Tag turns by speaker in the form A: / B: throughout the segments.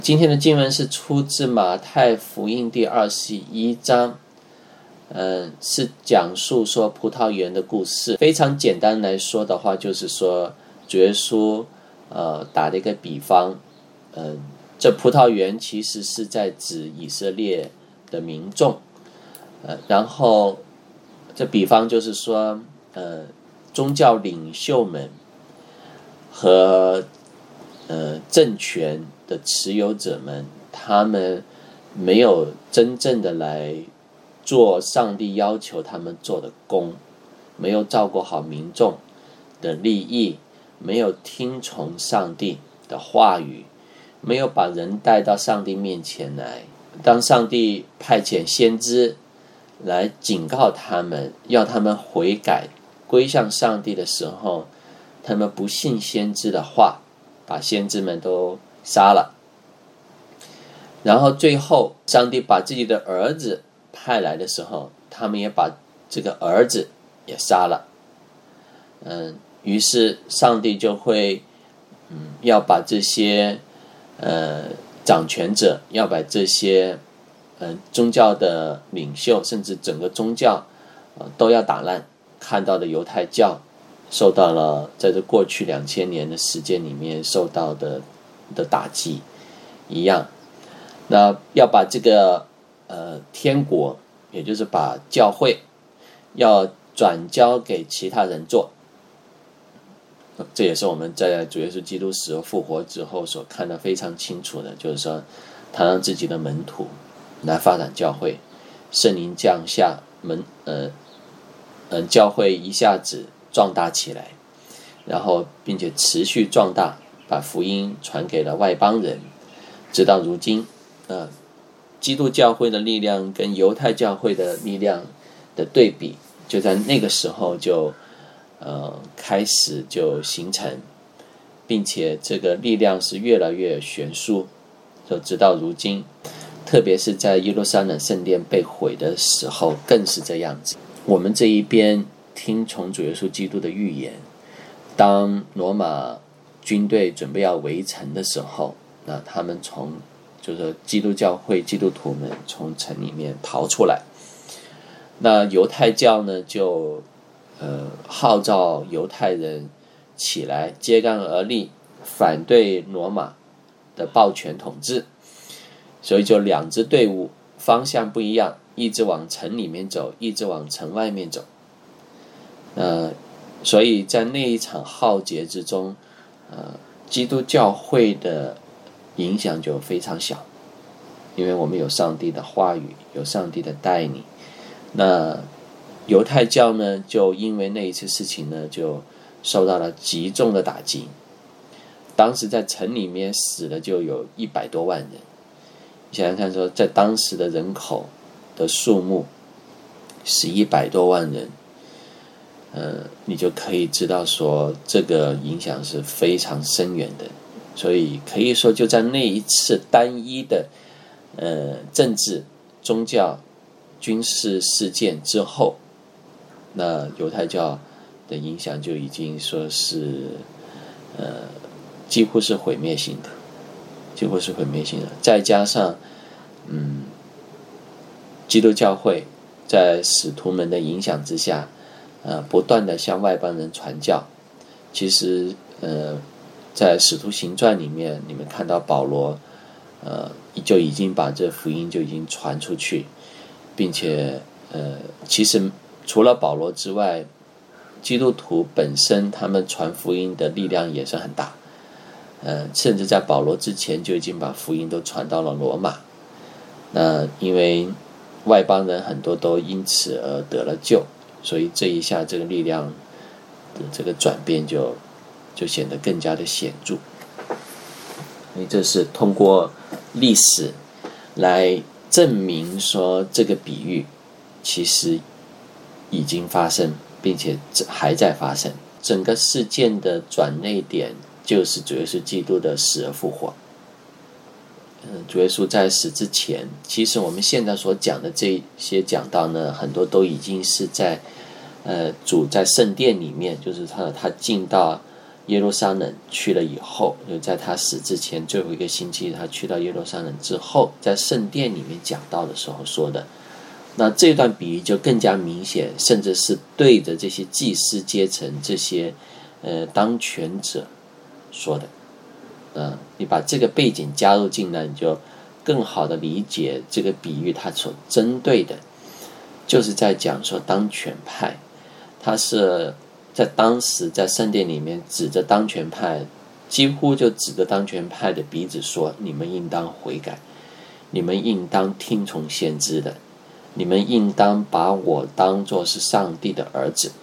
A: 今天的经文是出自马太福音第21章，是讲述说葡萄园的故事。非常简单来说的话，就是说主耶稣打了一个比方，这葡萄园其实是在指以色列的民众，然后这比方就是说，宗教领袖们和政权的持有者们，他们没有真正的来做上帝要求他们做的工，没有照顾好民众的利益，没有听从上帝的话语，没有把人带到上帝面前来。当上帝派遣先知来警告他们，要他们悔改归向上帝的时候，他们不信先知的话，把先知们都杀了。然后最后上帝把自己的儿子派来的时候，他们也把这个儿子也杀了。于是上帝就会要把这些掌权者，要把这些宗教的领袖，甚至整个宗教都要打烂。看到的犹太教受到了在这过去2000年的时间里面受到的打击一样。那要把这个天国，也就是把教会要转交给其他人做。这也是我们在主耶稣基督死而复活之后所看得非常清楚的，就是说他让自己的门徒来发展教会，圣灵降下，教会一下子壮大起来，然后并且持续壮大，把福音传给了外邦人，直到如今。基督教会的力量跟犹太教会的力量的对比，就在那个时候就开始就形成，并且这个力量是越来越悬殊，就直到如今。特别是在耶路撒冷圣殿被毁的时候更是这样子。我们这一边听从主耶稣基督的预言，当罗马军队准备要围城的时候，那他们就是基督教会基督徒们从城里面逃出来。那犹太教呢就号召犹太人起来揭竿而立，反对罗马的暴权统治。所以就两支队伍，方向不一样，一直往城里面走，一直往城外面走。所以在那一场浩劫之中，基督教会的影响就非常小，因为我们有上帝的话语，有上帝的带领。那犹太教呢，就因为那一次事情呢，就受到了极重的打击。当时在城里面死了就有100多万人。你想想看说，在当时的人口的数目是100多万人，你就可以知道说这个影响是非常深远的。所以可以说就在那一次单一的政治、宗教、军事事件之后，那犹太教的影响就已经说是几乎是毁灭性的，几乎是毁灭性的。再加上基督教会在使徒们的影响之下，不断的向外邦人传教。其实在使徒行传里面，你们看到保罗就已经把这福音就已经传出去，并且其实除了保罗之外，基督徒本身他们传福音的力量也是很大。甚至在保罗之前就已经把福音都传到了罗马。那因为外邦人很多都因此而得了救，所以这一下这个力量的这个转变就显得更加的显著。所以这是通过历史来证明说这个比喻其实已经发生，并且还在发生。整个事件的转捩点就是主耶稣基督的死而复活。主耶稣在死之前，其实我们现在所讲的这些讲道呢，很多都已经是在主在圣殿里面，就是他进到耶路撒冷去了以后，就在他死之前最后一个星期，他去到耶路撒冷之后，在圣殿里面讲道的时候说的。那这段比喻就更加明显，甚至是对着这些祭司阶层、这些当权者说的。你把这个背景加入进来，你就更好的理解这个比喻它所针对的，就是在讲说当权派，他是在当时在圣殿里面指着当权派，几乎就指着当权派的鼻子说：你们应当悔改，你们应当听从先知的，你们应当把我当作是上帝的儿子。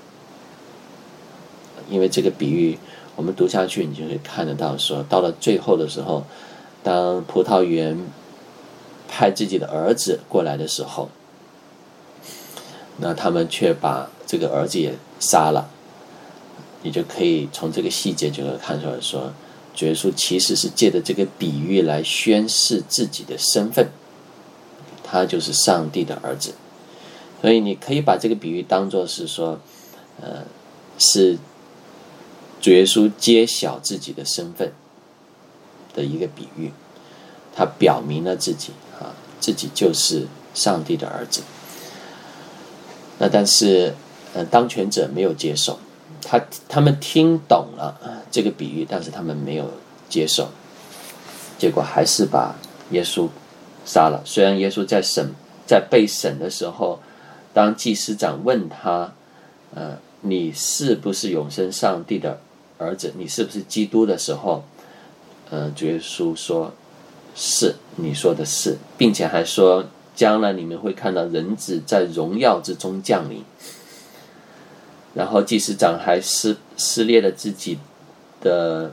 A: 因为这个比喻我们读下去，你就会看得到说，到了最后的时候，当葡萄园派自己的儿子过来的时候，那他们却把这个儿子也杀了。你就可以从这个细节就会看出来说，主耶稣其实是借着这个比喻来宣示自己的身份，他就是上帝的儿子。所以你可以把这个比喻当作是说，是主耶稣揭晓自己的身份的一个比喻，他表明了自己自己就是上帝的儿子。那但是当权者没有接受，他们听懂了这个比喻，但是他们没有接受，结果还是把耶稣杀了。虽然耶稣在被审的时候，当祭司长问他你是不是永生上帝的儿子，你是不是基督的时候，主耶稣说是，你说的是，并且还说将来你们会看到人子在荣耀之中降临。然后祭司长还撕裂了自己的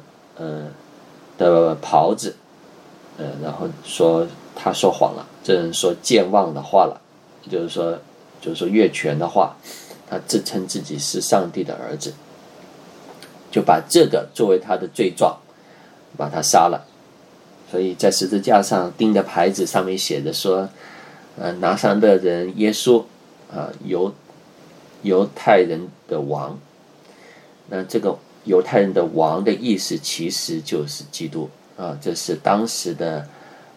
A: 袍子，然后说他说谎了，这人说健忘的话了，就是说越权的话，他自称自己是上帝的儿子，就把这个作为他的罪状，把他杀了。所以在十字架上钉的牌子上面写着说，拿撒勒人耶稣犹太人的王。那这个犹太人的王的意思其实就是基督这是当时的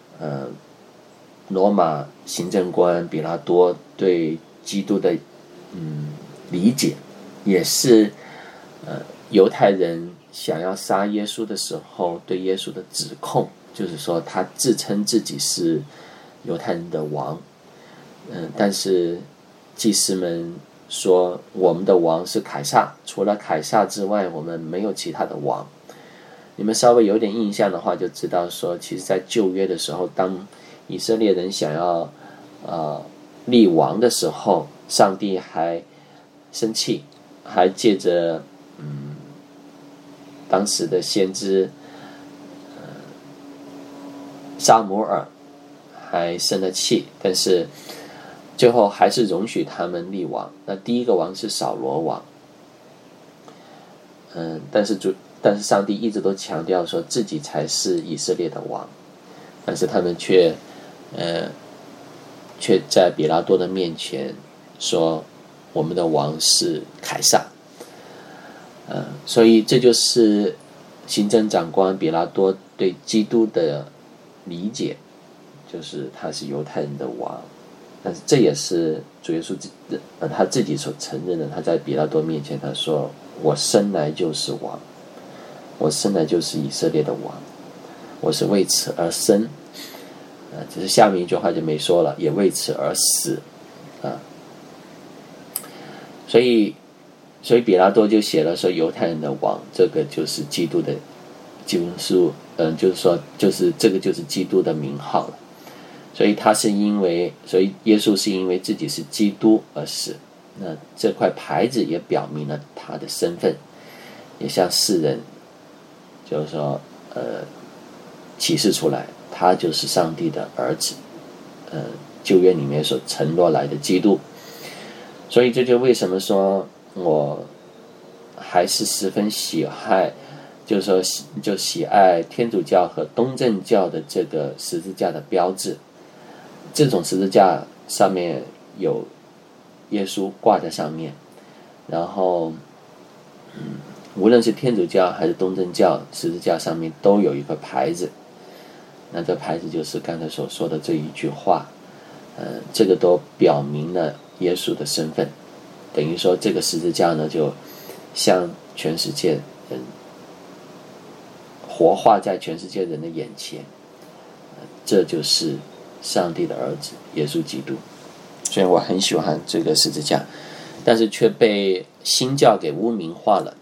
A: 罗马行政官比拉多对基督的理解，也是犹太人想要杀耶稣的时候对耶稣的指控，就是说他自称自己是犹太人的王。但是祭司们说我们的王是凯撒，除了凯撒之外我们没有其他的王。你们稍微有点印象的话就知道说，其实在旧约的时候，当以色列人想要立王的时候，上帝还生气，还借着当时的先知撒母耳还生了气，但是最后还是容许他们立王。那第一个王是扫罗王，但是上帝一直都强调说自己才是以色列的王，但是他们却在比拉多的面前说我们的王是凯撒。所以这就是行政长官比拉多对基督的理解，就是他是犹太人的王。但是这也是主耶稣他自己所承认的，他在比拉多面前他说我生来就是王，我生来就是以色列的王，我是为此而生，只是下面一句话就没说了，也为此而死所以比拉多就写了说犹太人的王，这个就是基督的经书，就是这个就是基督的名号了。所以耶稣是因为自己是基督而死。那这块牌子也表明了他的身份，也向世人就是说启示出来，他就是上帝的儿子，旧约里面所承诺来的基督。所以这就为什么说我还是十分喜爱，就是说就喜爱天主教和东正教的这个十字架的标志。这种十字架上面有耶稣挂在上面，然后无论是天主教还是东正教，十字架上面都有一个牌子，那这牌子就是刚才所说的这一句话，这个都表明了耶稣的身份，等于说这个十字架呢，就向全世界人活化在全世界人的眼前，这就是上帝的儿子耶稣基督。所以我很喜欢这个十字架，但是却被新教给污名化了。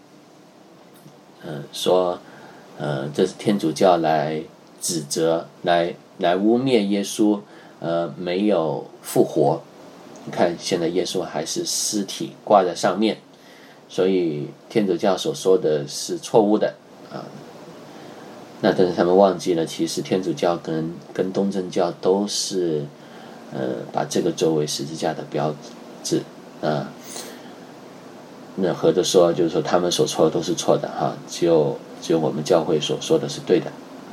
A: 说这是天主教来指责，来污蔑耶稣，没有复活。你看现在耶稣还是尸体挂在上面，所以天主教所说的是错误的啊。那但是他们忘记了，其实天主教跟东正教都是把这个作为十字架的标志啊。那合着说，就是说他们所说的都是错的哈，只有我们教会所说的是对的。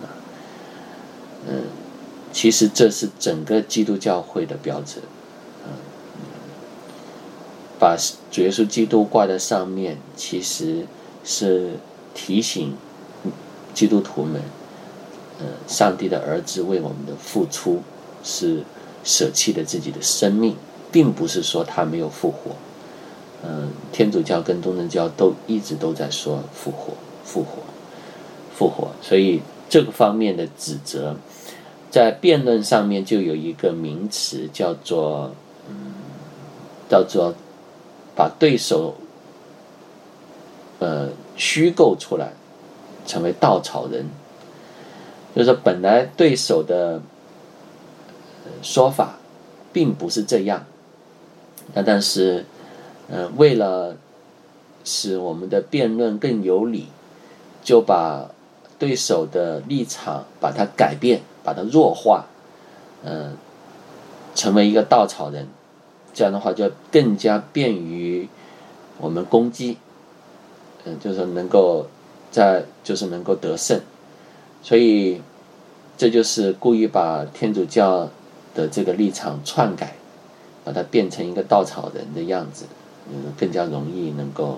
A: 其实这是整个基督教会的标志。把主耶稣基督挂在上面，其实是提醒基督徒们，上帝的儿子为我们的付出是舍弃了自己的生命，并不是说他没有复活。天主教跟东正教都一直都在说复活，所以这个方面的指责，在辩论上面就有一个名词叫做把对手虚构出来，成为稻草人。就是说本来对手的说法并不是这样，但是为了使我们的辩论更有理，就把对手的立场把它改变，把它弱化，成为一个稻草人。这样的话就更加便于我们攻击，就是能够得胜。所以这就是故意把天主教的这个立场篡改，把它变成一个稻草人的样子，更加容易能够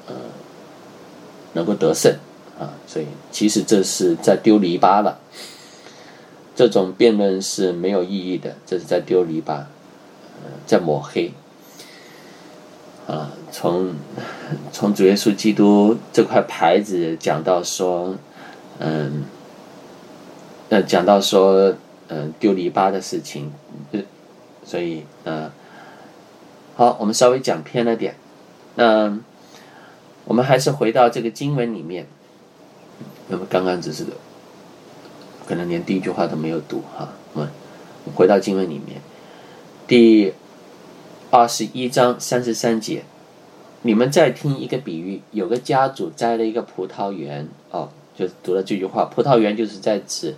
A: 得胜啊。所以其实这是在丢篱笆了，这种辩论是没有意义的，这是在丢篱笆，在抹黑啊。从主耶稣基督这块牌子讲到说，丢篱笆的事情，所以好，我们稍微讲偏了点。那我们还是回到这个经文里面，那么刚刚只是可能连第一句话都没有读哈。我们回到经文里面，第21章33节，你们再听一个比喻，有个家主栽了一个葡萄园，就读了这句话。葡萄园就是在指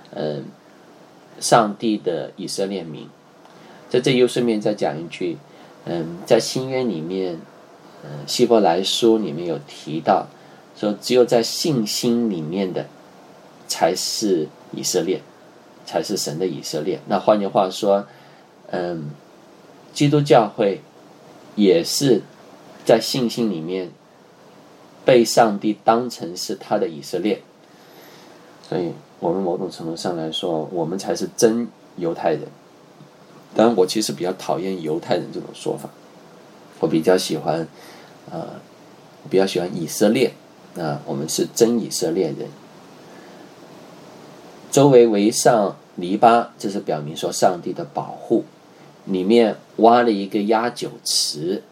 A: 上帝的以色列民。在这又顺便再讲一句，在新约里面，希伯来书里面有提到说，只有在信心里面的才是以色列，才是神的以色列。那换句话说，基督教会也是在信心里面被上帝当成是他的以色列，所以我们某种程度上来说，我们才是真犹太人。当然我其实比较讨厌犹太人这种说法，我比较喜欢以色列，我们是真以色列人。周围围上篱笆，这是表明说上帝的保护。里面挖了一个压酒池，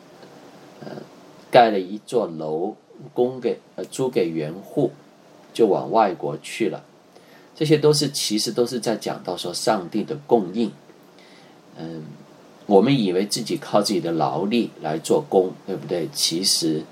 A: 盖了一座楼，租给园户，就往外国去了。这些其实都是在讲到说上帝的供应。我们以为自己靠自己的劳力来做工，对不对？其实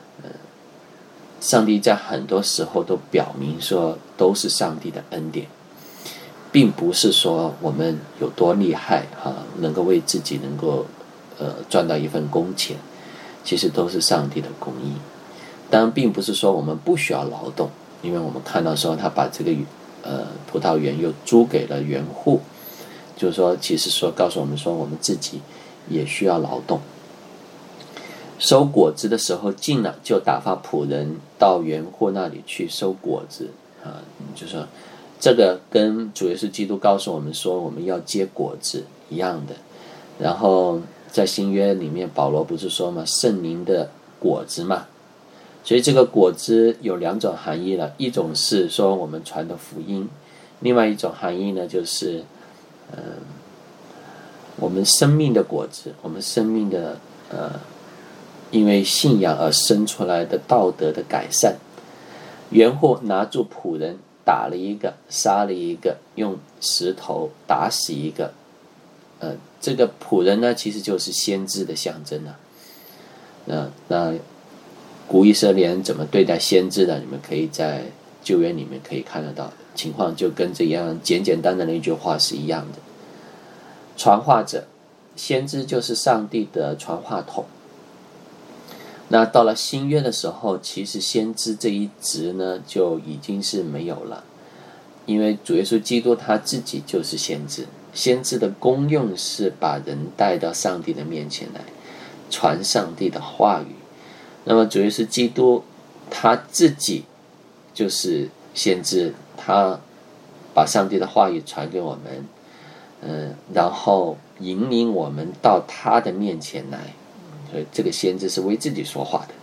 A: 上帝在很多时候都表明说都是上帝的恩典，并不是说我们有多厉害能够为自己能够赚到一份工钱，其实都是上帝的公义。当然并不是说我们不需要劳动，因为我们看到说他把这个葡萄园又租给了园户，就是说其实说告诉我们说我们自己也需要劳动。 收果子的时候近了，就打发仆人到园户那里去收果子啊，就说这个跟主耶稣基督告诉我们说我们要结果子一样的。然后在新约里面，保罗不是说嘛，圣灵的果子嘛，所以这个果子有两种含义了，一种是说我们传的福音，另外一种含义呢，就是我们生命的果子，我们生命的因为信仰而生出来的道德的改善。园户拿住仆人，打了一个，杀了一个，用石头打死一个。这个仆人呢，其实就是先知的象征啊。那古以色列人怎么对待先知的，你们可以在旧约里面可以看得到，情况就跟这样简简单单的一句话是一样的。传话者，先知就是上帝的传话筒。那到了新约的时候，其实先知这一职呢就已经是没有了，因为主耶稣基督他自己就是先知，先知的功用是把人带到上帝的面前来，传上帝的话语。那么主耶稣基督他自己就是先知，他把上帝的话语传给我们，然后引领我们到他的面前来。所以这个先知是为自己说话的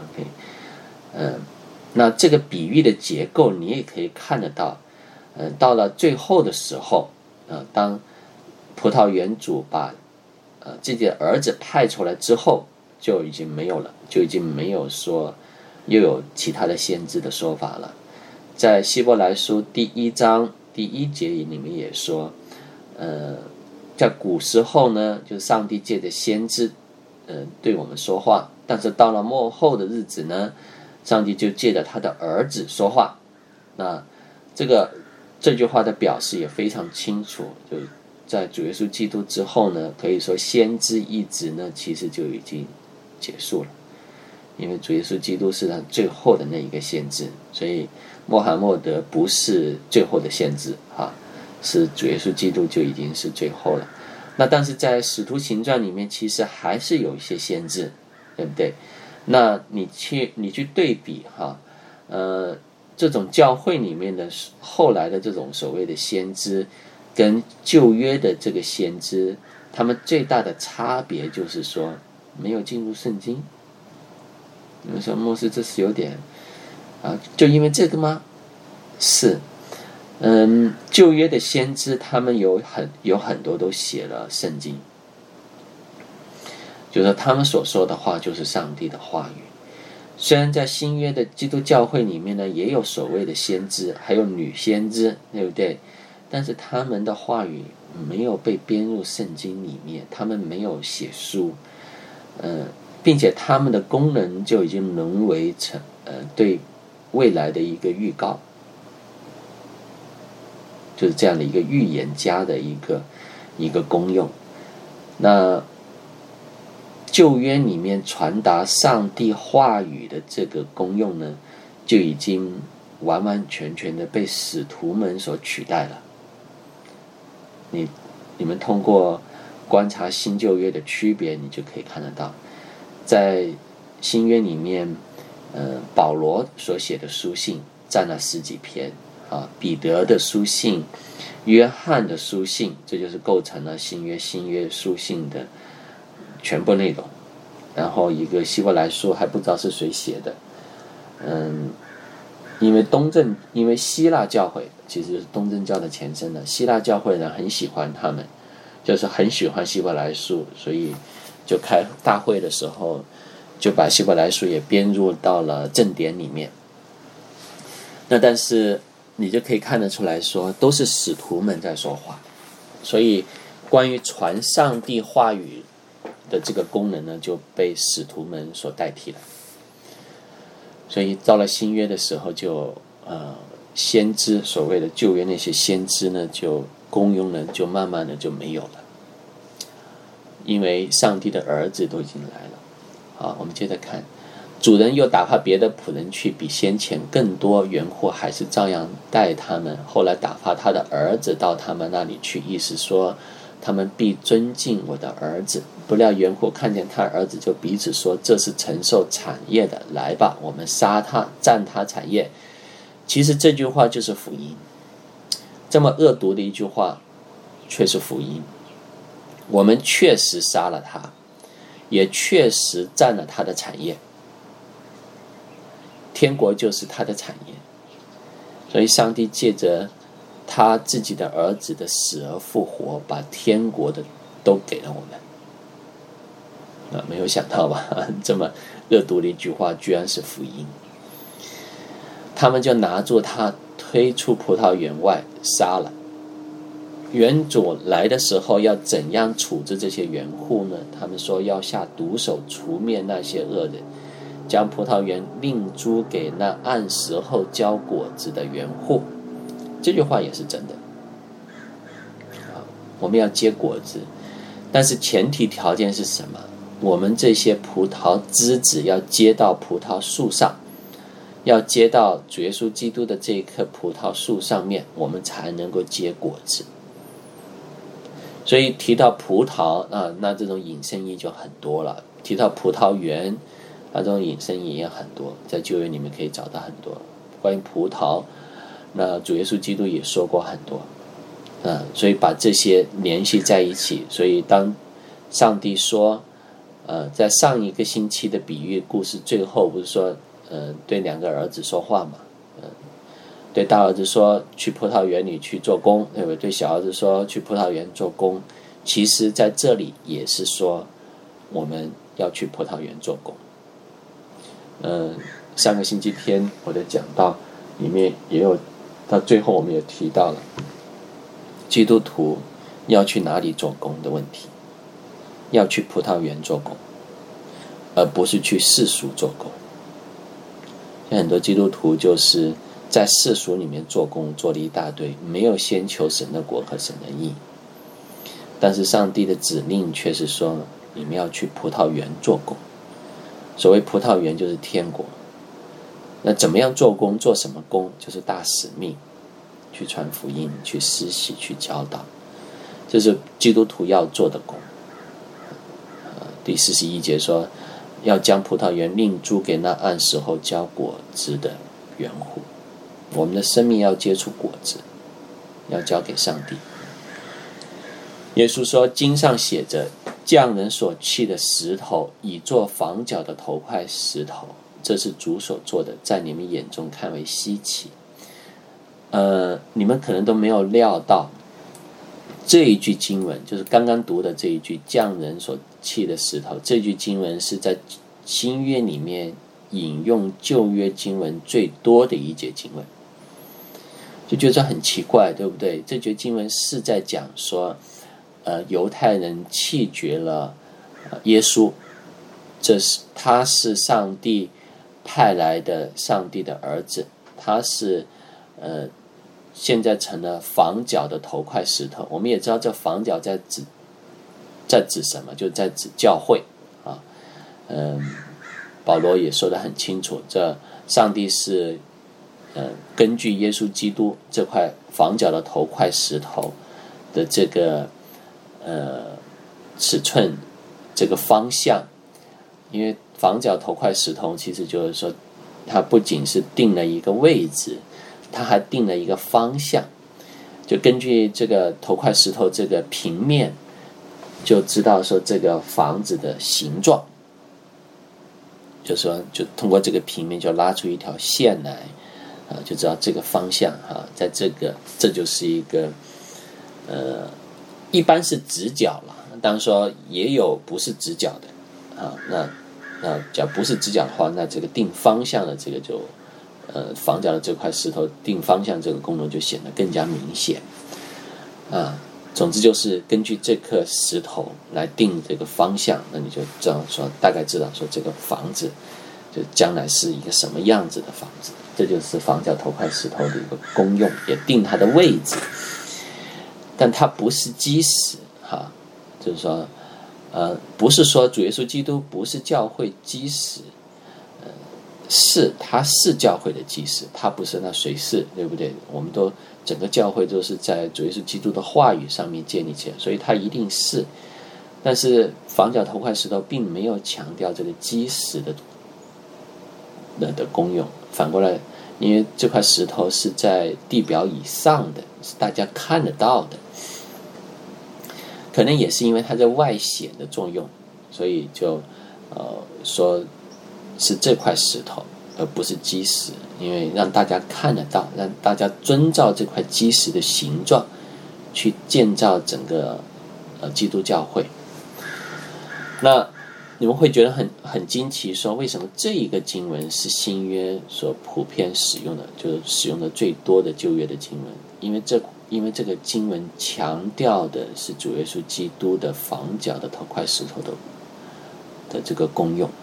A: ，OK， 那这个比喻的结构你也可以看得到，到了最后的时候，当葡萄园主把自己的儿子派出来之后，就已经没有了，就已经没有说又有其他的先知的说法了。在希伯来书第1章第1节里面也说，在古时候呢，就是上帝借着先知对我们说话，但是到了末后的日子呢，上帝就借着他的儿子说话。那这句话的表示也非常清楚，就在主耶稣基督之后呢，可以说先知一职呢其实就已经结束了，因为主耶稣基督是他最后的那一个先知，所以穆罕默德不是最后的先知是主耶稣基督就已经是最后了。那但是在使徒行传里面其实还是有一些先知，对不对？那你去对比这种教会里面的后来的这种所谓的先知跟旧约的这个先知，他们最大的差别就是说没有进入圣经。你们说牧师这是有点就因为这个吗？是旧约的先知他们有很多都写了圣经，就是说他们所说的话就是上帝的话语。虽然在新约的基督教会里面呢，也有所谓的先知，还有女先知，对不对？但是他们的话语没有被编入圣经里面，他们没有写书，并且他们的功能就已经沦为成对未来的一个预告，就是这样的一个预言家的一个功用。那旧约里面传达上帝话语的这个功用呢，就已经完完全全的被使徒们所取代了。你们通过观察新旧约的区别，你就可以看得到，在新约里面，保罗所写的书信占了10几篇彼得的书信、约翰的书信，这就是构成了新约书信的全部内容。然后一个希伯来书还不知道是谁写的，因为希腊教会其实是东正教的前身的，希腊教会人很喜欢他们，就是很喜欢希伯来书，所以就开大会的时候就把希伯来书也编入到了正典里面。那但是你就可以看得出来说，都是使徒们在说话，所以关于传上帝话语的这个功能呢，就被使徒们所代替了。所以到了新约的时候就，先知所谓的旧约那些先知呢，就功用呢就慢慢的就没有了，因为上帝的儿子都已经来了。好，我们接着看，主人又打发别的仆人去，比先前更多，园户还是照样待他们。后来打发他的儿子到他们那里去，意思说他们必尊敬我的儿子。不料园户看见他儿子，就彼此说，这是承受产业的，来吧，我们杀他，占他产业。其实这句话就是福音，这么恶毒的一句话却是福音。我们确实杀了他，也确实占了他的产业，天国就是他的产业。所以上帝借着他自己的儿子的死而复活，把天国的都给了我们。没有想到吧，这么恶毒的一句话居然是福音。他们就拿住他，推出葡萄园外杀了。园主来的时候要怎样处置这些园户呢？他们说要下毒手除灭那些恶人，将葡萄园另租给那按时候交果子的园户。这句话也是真的。我们要结果子，但是前提条件是什么？我们这些葡萄枝子要接到葡萄树上，要接到主耶稣基督的这一棵葡萄树上面，我们才能够结果子。所以提到葡萄那这种引申义就很多了。提到葡萄园，这种引申义也很多，在旧约里面可以找到很多关于葡萄。那主耶稣基督也说过很多，所以把这些联系在一起。所以当上帝说，在上一个星期的比喻故事最后不是说，对两个儿子说话嘛，对大儿子说去葡萄园里去做工，对不对？对小儿子说去葡萄园做工。其实在这里也是说我们要去葡萄园做工。上个星期天我的讲道里面也有，到最后我们也提到了基督徒要去哪里做工的问题，要去葡萄园做工，而不是去世俗做工。像很多基督徒就是在世俗里面做工，做了一大堆，没有先求神的国和神的义。但是上帝的指令却是说，你们要去葡萄园做工。所谓葡萄园就是天国。那怎么样做工？做什么工？就是大使命，去传福音，去施洗，去教导，这是基督徒要做的工。第41节说，要将葡萄园另租给那按时候交果子的园户。我们的生命要结出果子，要交给上帝。耶稣说，经上写着，匠人所弃的石头，已做房角的头块石头，这是主所做的，在你们眼中看为稀奇。你们可能都没有料到，这一句经文就是刚刚读的这一句匠人所弃的石头，这句经文是在新约里面引用旧约经文最多的一节经文，就觉得很奇怪，对不对？这节经文是在讲说，犹太人弃绝了耶稣，他是上帝派来的上帝的儿子，他是现在成了房角的头块石头。我们也知道这房角在指什么，就在指教会啊。保罗也说得很清楚，这上帝是根据耶稣基督这块房角的头块石头的这个尺寸，这个方向。因为房角头块石头其实就是说，它不仅是定了一个位置，它还定了一个方向。就根据这个头块石头这个平面，就知道说这个房子的形状，就说就通过这个平面就拉出一条线来，就知道这个方向在这就是一个一般是直角了，当然说也有不是直角的那假如不是直角的话，那这个定方向的这个就房角的这块石头定方向这个功能就显得更加明显总之就是根据这颗石头来定这个方向，那你就这样说，大概知道说这个房子就将来是一个什么样子的房子。这就是房角头块石头的一个功用，也定它的位置，但它不是基石就是说不是说主耶稣基督不是教会基石他是教会的祭司，他不是，那谁是，对不对？我们都整个教会都是在主耶稣基督的话语上面建立起来，所以他一定是。但是房角头块石头并没有强调这个基石的功用，反过来，因为这块石头是在地表以上的，是大家看得到的，可能也是因为它在外显的作用，所以就说是这块石头，而不是基石，因为让大家看得到，让大家遵照这块基石的形状去建造整个基督教会。那你们会觉得很惊奇，说为什么这一个经文是新约所普遍使用的，就是使用的最多的旧约的经文？因为这个经文强调的是主耶稣基督的房角的头块石头的这个功用，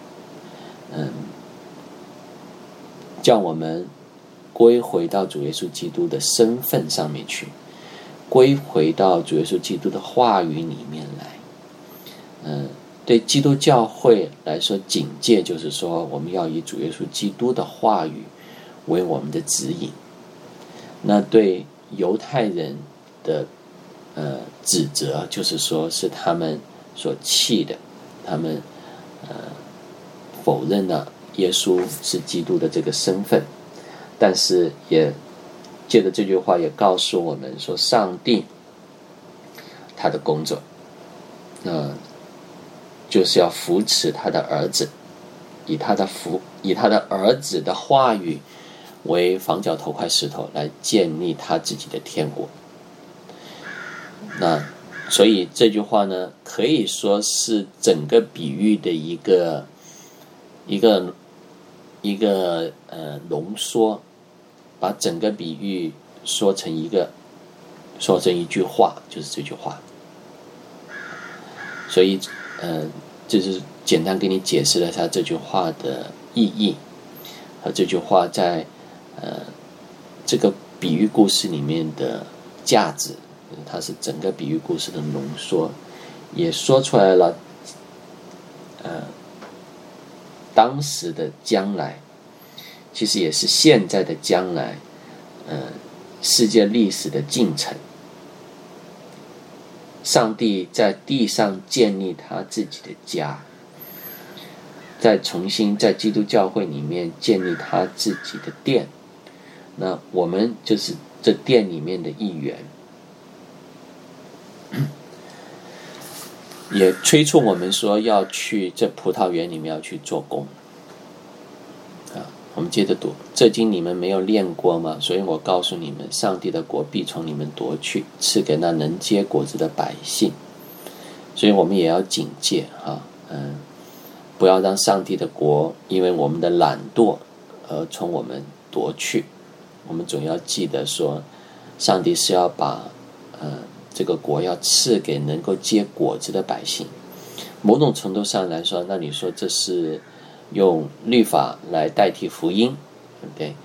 A: 叫我们归回到主耶稣基督的身份上面去，归回到主耶稣基督的话语里面来。对基督教会来说，警戒就是说，我们要以主耶稣基督的话语为我们的指引。那对犹太人的指责，就是说是他们所弃的，他们否认了耶稣是基督的这个身份，但是也借着这句话也告诉我们说，上帝他的工作，就是要扶持他的儿子，以他的儿子的话语为房角头块石头，来建立他自己的天国。那所以这句话呢，可以说是整个比喻的一个浓缩，把整个比喻说成一句话，就是这句话。所以就是简单给你解释了一下这句话的意义和这句话在这个比喻故事里面的价值，它是整个比喻故事的浓缩，也说出来了当时的将来，其实也是现在的将来，世界历史的进程。上帝在地上建立他自己的家，再重新在基督教会里面建立他自己的殿，那我们就是这殿里面的一员，也催促我们说要去这葡萄园里面要去做工。我们接着读，这经你们没有练过吗？所以我告诉你们，上帝的国必从你们夺去，赐给那能结果子的百姓。所以我们也要警戒不要让上帝的国因为我们的懒惰而从我们夺去。我们总要记得说，上帝是要把这个国要赐给能够结果子的百姓。某种程度上来说，那你说这是用律法来代替福音，对不对？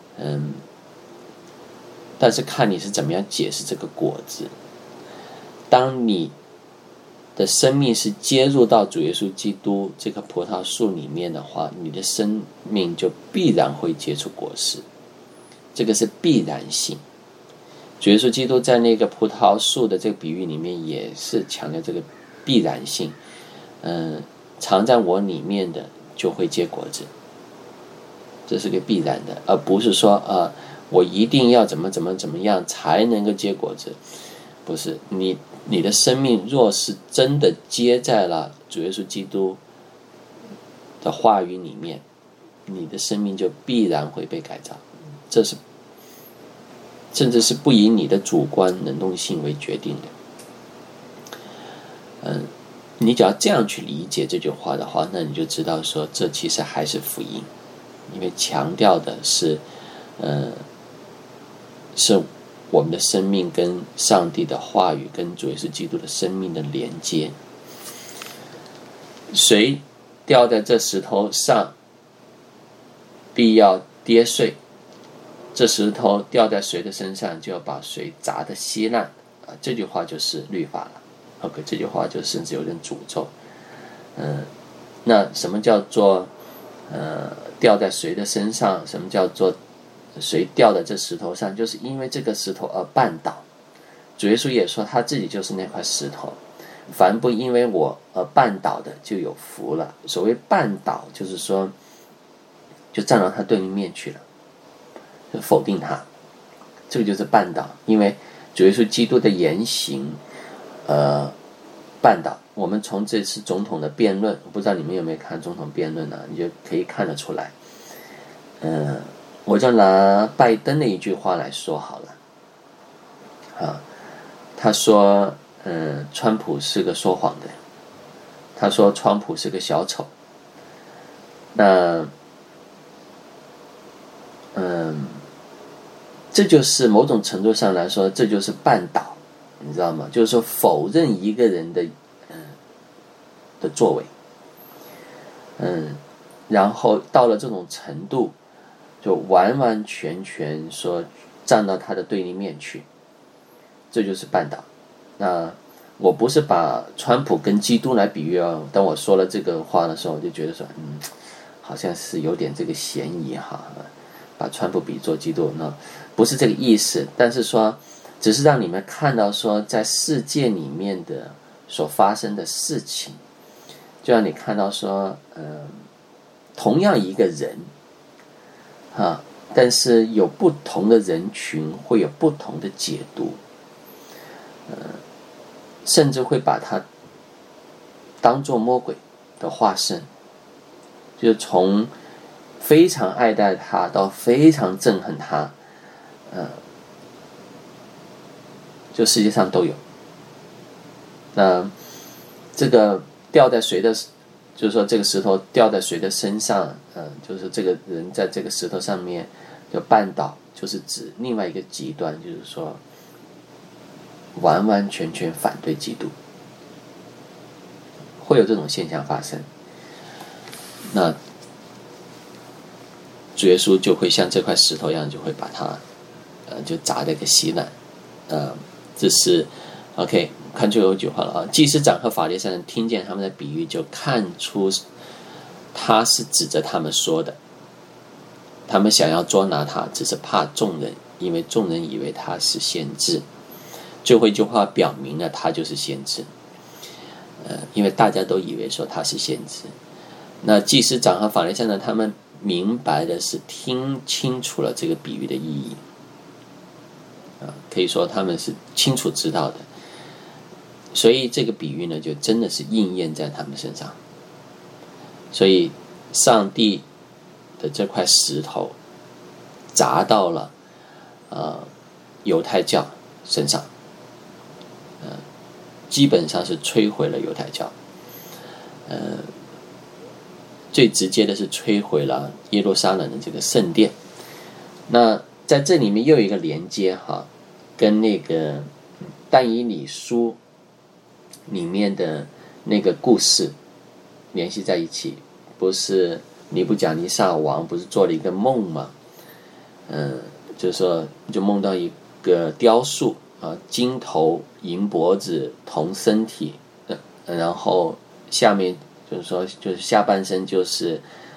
A: 但是看你是怎么样解释这个果子。当你的生命是接入到主耶稣基督这棵葡萄树里面的话，你的生命就必然会结出果实，这个是必然性。主耶稣基督在那个葡萄树的这个比喻里面也是强调这个必然性，藏在我里面的就会结果子，这是个必然的，而不是说我一定要怎么样才能够结果子。不是，你的生命若是真的接在了主耶稣基督的话语里面，你的生命就必然会被改造，这是甚至是不以你的主观能动性为决定的。你只要这样去理解这句话的话，那你就知道说这其实还是福音，因为强调的是我们的生命跟上帝的话语跟主耶稣基督的生命的连接。谁掉在这石头上必要跌碎，这石头掉在谁的身上就要把谁砸得稀烂这句话就是律法了。OK， 这句话就甚至有点诅咒。那什么叫做掉在谁的身上？什么叫做谁掉在这石头上？就是因为这个石头而绊倒。主耶稣也说他自己就是那块石头，凡不因为我而绊倒的就有福了。所谓绊倒，就是说就站到他对立面去了，就否定他，这个就是绊倒。因为主耶稣基督的言行绊倒。我们从这次总统的辩论，我不知道你们有没有看总统辩论呢？你就可以看得出来。我就拿拜登的一句话来说好了。他说，川普是个说谎的，他说川普是个小丑。那，这就是某种程度上来说，这就是绊倒，你知道吗？就是说否认一个人的作为，然后到了这种程度，就完完全全说站到他的对立面去。这就是绊倒。那我不是把川普跟基督来比喻啊，当我说了这个话的时候，我就觉得说，好像是有点这个嫌疑哈，把川普比作基督，那不是这个意思。但是说，只是让你们看到说，在世界里面的所发生的事情，就让你看到说，同样一个人，但是有不同的人群会有不同的解读。甚至会把他当作魔鬼的化身，就是从非常爱戴他到非常憎恨他，就世界上都有。那这个掉在谁的，就是说这个石头掉在谁的身上，就是这个人在这个石头上面就绊倒，就是指另外一个极端，就是说完完全全反对基督，会有这种现象发生。那主耶稣就会像这块石头一样，就会把它就砸得个稀烂。这是 OK。 看最后一句话了啊，祭司长和法利赛人听见他们的比喻，就看出他是指着他们说的。他们想要捉拿他，只是怕众人，因为众人以为他是先知。最后一句话表明了他就是先知，因为大家都以为说他是先知。那祭司长和法利赛人他们明白的是听清楚了这个比喻的意义，可以说他们是清楚知道的，所以这个比喻呢就真的是应验在他们身上。所以上帝的这块石头砸到了犹太教身上，基本上是摧毁了犹太教，最直接的是摧毁了耶路撒冷的这个圣殿。那在这里面又有一个连接哈，跟那个但以理书里面的那个故事联系在一起。不是尼布甲尼撒王不是做了一个梦吗？就是说就梦到一个雕塑金头银脖子铜身体，然后下面就是说就是下半身就是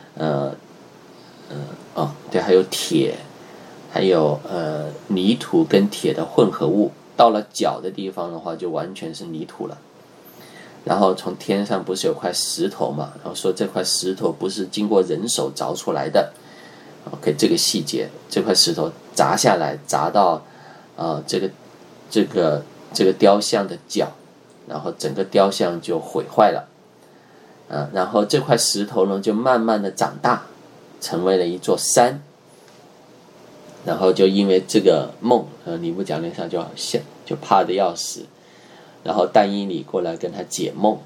A: 对，还有铁，还有泥土跟铁的混合物，到了脚的地方的话就完全是泥土了。然后从天上不是有块石头嘛，然后说这块石头不是经过人手凿出来的。OK， 这个细节，这块石头砸下来砸到这个雕像的脚，然后整个雕像就毁坏了。然后这块石头呢就慢慢的长大，成为了一座山。然后就因为这个梦，尼布甲尼撒就怕得要死。然后但以理过来跟他解梦，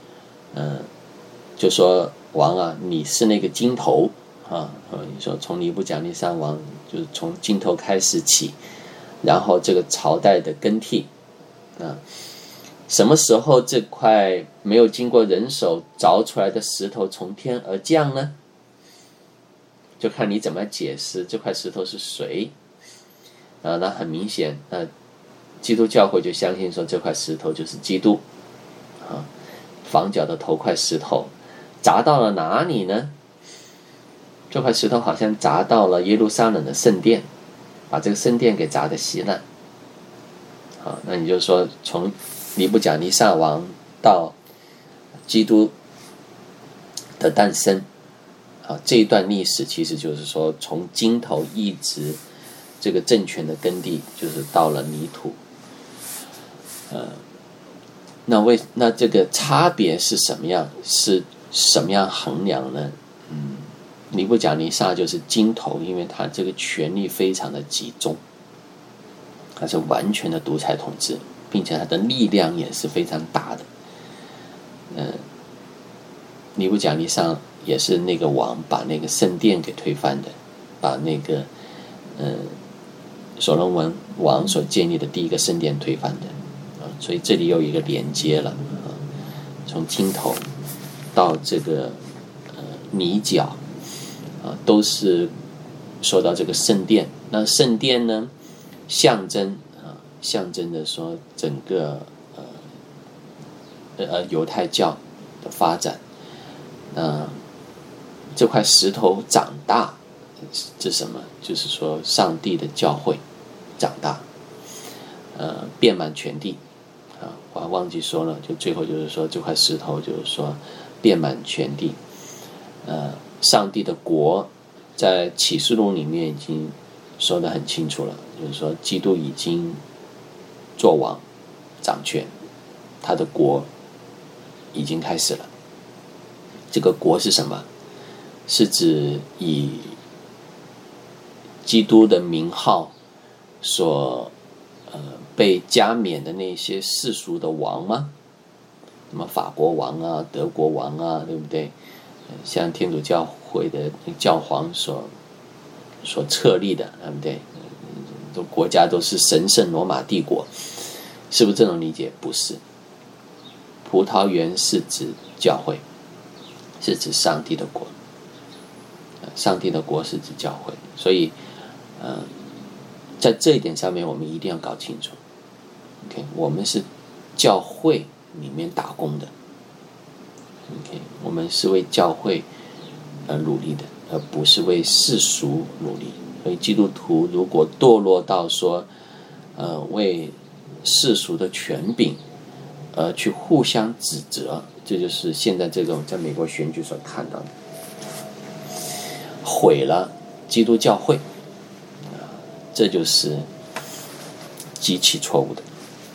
A: 就说王啊，你是那个金头你说从尼布甲尼撒王就是从金头开始起，然后这个朝代的更替什么时候这块没有经过人手凿出来的石头从天而降呢？就看你怎么解释这块石头是谁。那很明显基督教会就相信说这块石头就是基督房角的头块石头砸到了哪里呢？ 这块石头好像砸到了耶路撒冷的圣殿，把这个圣殿给砸得稀烂。好，那你就说从尼布甲尼撒王到基督的诞生，这一段历史其实就是说从金头一直这个政权的根地就是到了泥土。那这个差别是什么样？是什么样衡量呢？尼布甲尼撒就是金头，因为他这个权力非常的集中，他是完全的独裁统治，并且他的力量也是非常大的。尼布甲尼撒也是那个王把那个圣殿给推翻的，把那个所罗门王所建立的第一个圣殿推翻的。所以这里有一个连接了，从金头到这个泥角，都是说到这个圣殿。那圣殿呢，象征的说整个犹太教的发展。这块石头长大，这是什么？就是说上帝的教会长大，遍满全地。我还忘记说了，就最后就是说这块石头就是说遍满全地。上帝的国在启示录里面已经说得很清楚了，就是说基督已经做王掌权，他的国已经开始了。这个国是什么？是指以基督的名号所被加冕的那些世俗的王吗？什么法国王啊、德国王啊，对不对？像天主教会的教皇所册立的，对不对？国家都是神圣罗马帝国，是不是这种理解？不是。葡萄园是指教会，是指上帝的国。上帝的国是指教会，所以在这一点上面我们一定要搞清楚。OK， 我们是教会里面打工的。OK， 我们是为教会而努力的，而不是为世俗努力。所以基督徒如果堕落到说为世俗的权柄而去互相指责，这就是现在这种在美国选举所看到的，毁了基督教会，这就是极其错误的。